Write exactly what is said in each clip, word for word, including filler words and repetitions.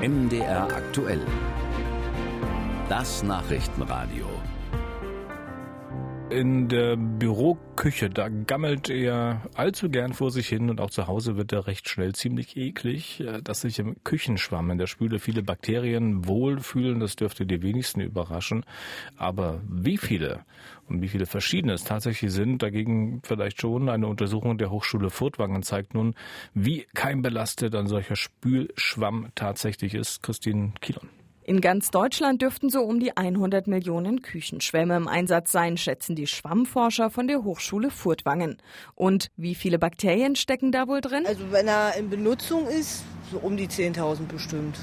M D R aktuell. Das Nachrichtenradio. In der Büroküche, da gammelt er allzu gern vor sich hin und auch zu Hause wird er recht schnell ziemlich eklig. Dass sich im Küchenschwamm in der Spüle viele Bakterien wohlfühlen, das dürfte die wenigsten überraschen. Aber wie viele und wie viele verschiedene es tatsächlich sind, dagegen vielleicht schon. Eine Untersuchung der Hochschule Furtwangen zeigt nun, wie keimbelastet ein solcher Spülschwamm tatsächlich ist. Christine Kielon. In ganz Deutschland dürften so um die hundert Millionen Küchenschwämme im Einsatz sein, schätzen die Schwammforscher von der Hochschule Furtwangen. Und wie viele Bakterien stecken da wohl drin? Also wenn er in Benutzung ist, so um die zehntausend bestimmt.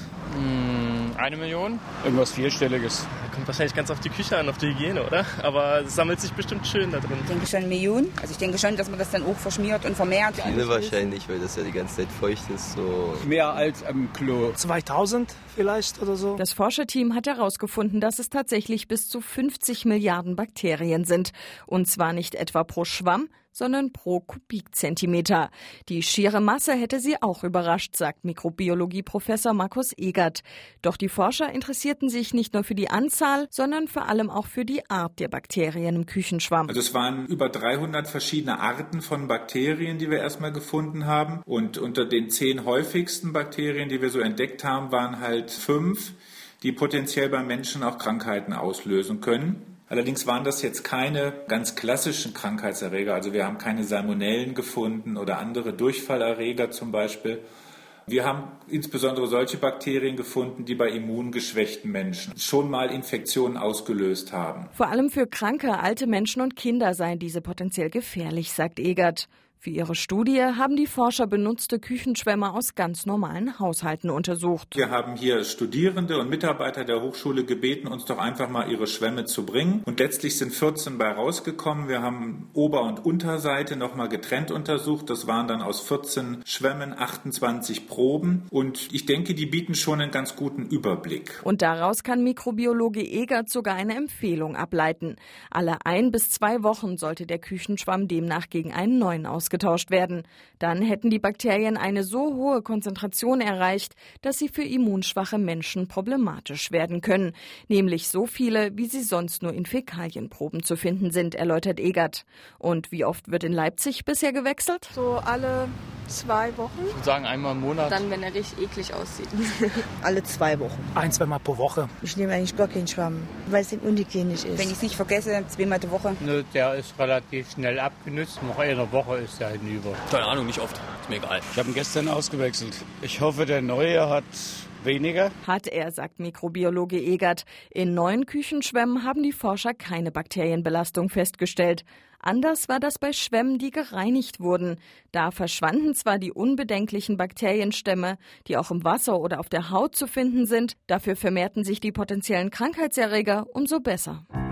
Hm, eine Million? Irgendwas Vierstelliges. Kommt wahrscheinlich ganz auf die Küche an, auf die Hygiene, oder? Aber es sammelt sich bestimmt schön da drin. Ich denke schon Millionen. Also ich denke schon, dass man das dann auch verschmiert und vermehrt. Viele wahrscheinlich, weil das ja die ganze Zeit feucht ist. So. Mehr als am Klo. zweitausend vielleicht oder so. Das Forscherteam hat herausgefunden, dass es tatsächlich bis zu fünfzig Milliarden Bakterien sind. Und zwar nicht etwa pro Schwamm, sondern pro Kubikzentimeter. Die schiere Masse hätte sie auch überrascht, sagt Mikrobiologie-Professor Markus Egert. Doch die Forscher interessierten sich nicht nur für die Anzahl, sondern vor allem auch für die Art der Bakterien im Küchenschwamm. Also es waren über dreihundert verschiedene Arten von Bakterien, die wir erstmal gefunden haben. Und unter den zehn häufigsten Bakterien, die wir so entdeckt haben, waren halt fünf, die potenziell beim Menschen auch Krankheiten auslösen können. Allerdings waren das jetzt keine ganz klassischen Krankheitserreger. Also wir haben keine Salmonellen gefunden oder andere Durchfallerreger zum Beispiel. Wir haben insbesondere solche Bakterien gefunden, die bei immungeschwächten Menschen schon mal Infektionen ausgelöst haben. Vor allem für kranke, alte Menschen und Kinder seien diese potenziell gefährlich, sagt Egert. Für ihre Studie haben die Forscher benutzte Küchenschwämme aus ganz normalen Haushalten untersucht. Wir haben hier Studierende und Mitarbeiter der Hochschule gebeten, uns doch einfach mal ihre Schwämme zu bringen. Und letztlich sind vierzehn bei rausgekommen. Wir haben Ober- und Unterseite nochmal getrennt untersucht. Das waren dann aus vierzehn Schwämmen achtundzwanzig Proben. Und ich denke, die bieten schon einen ganz guten Überblick. Und daraus kann Mikrobiologe Egert sogar eine Empfehlung ableiten. Alle ein bis zwei Wochen sollte der Küchenschwamm demnach gegen einen neuen ausgetauscht werden. Dann hätten die Bakterien eine so hohe Konzentration erreicht, dass sie für immunschwache Menschen problematisch werden können. Nämlich so viele, wie sie sonst nur in Fäkalienproben zu finden sind, erläutert Egert. Und wie oft wird in Leipzig bisher gewechselt? So alle zwei Wochen. Ich würde sagen einmal im Monat. Dann, wenn er richtig eklig aussieht. Alle zwei Wochen. Ein, zweimal pro Woche. Ich nehme eigentlich gar keinen Schwamm, weil es unhygienisch ist. Wenn ich es nicht vergesse, zweimal die Woche. Ne, der ist relativ schnell abgenutzt. Noch eine Woche ist der hinüber. Keine Ahnung, nicht oft. Ist mir egal. Ich habe ihn gestern ausgewechselt. Ich hoffe, der neue hat weniger. Hat er, sagt Mikrobiologe Egert. In neuen Küchenschwämmen haben die Forscher keine Bakterienbelastung festgestellt. Anders war das bei Schwämmen, die gereinigt wurden. Da verschwanden zwar die unbedenklichen Bakterienstämme, die auch im Wasser oder auf der Haut zu finden sind, dafür vermehrten sich die potenziellen Krankheitserreger umso besser.